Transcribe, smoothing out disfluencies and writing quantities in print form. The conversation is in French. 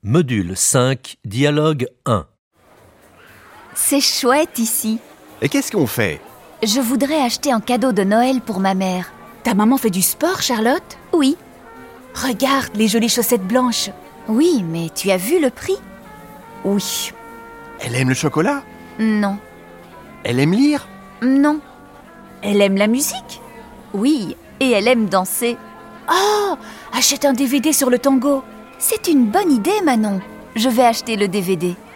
Module 5, dialogue 1. C'est chouette ici. Et qu'est-ce qu'on fait? Je voudrais acheter un cadeau de Noël pour ma mère. Ta maman fait du sport, Charlotte? Oui. Regarde les jolies chaussettes blanches. Oui, mais tu as vu le prix? Oui. Elle aime le chocolat? Non. Elle aime lire? Non. Elle aime la musique? Oui, et elle aime danser. Oh, achète un DVD sur le tango. C'est une bonne idée, Manon. Je vais acheter le DVD.